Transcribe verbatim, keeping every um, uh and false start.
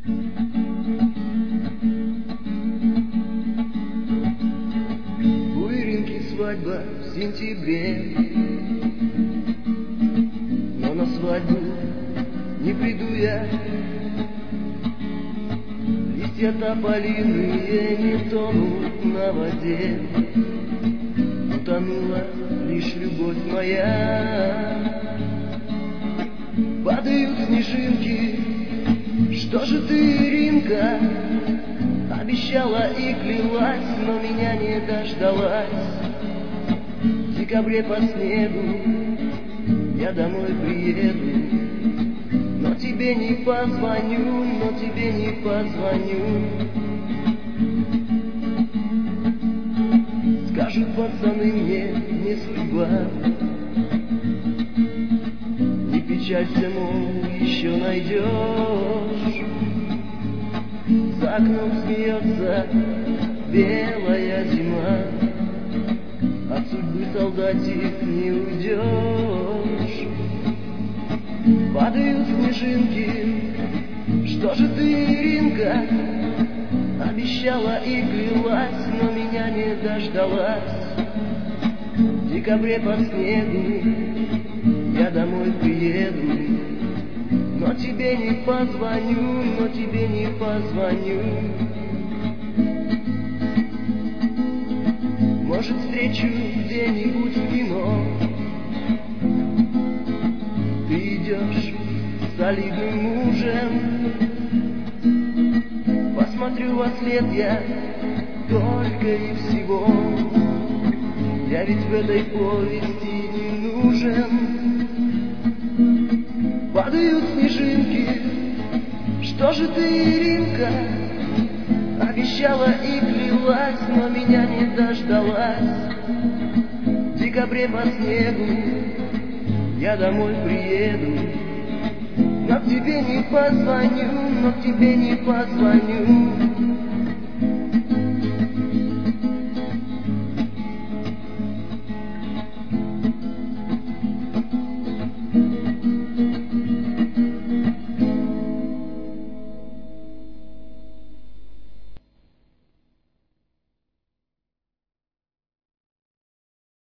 У Иринки свадьба в сентябре, но на свадьбу не приду я. Листья тополиные не тонут на воде, утонула лишь любовь моя. Падают снежинки, что же ты, Иринка, обещала и клялась, но меня не дождалась. В декабре по снегу я домой приеду, но тебе не позвоню, но тебе не позвоню. Скажут пацаны мне, не судьба, не печалься, мол, еще найдешь. За окном смеется белая зима, от судьбы, солдатик, не уйдешь. Падают снежинки, что же ты, Иринка, обещала и клялась, но меня не дождалась. В декабре по снегу я домой приеду, но тебе не позвоню, но тебе не позвоню. Может, встречу где-нибудь в кино. Ты идешь с солидным мужем, посмотрю во след я только и всего. Я ведь в этой повести не нужен. Падают снежинки, что же ты, Иринка, обещала и клялась, но меня не дождалась. В декабре по снегу я домой приеду, но к тебе не позвоню, но к тебе не позвоню.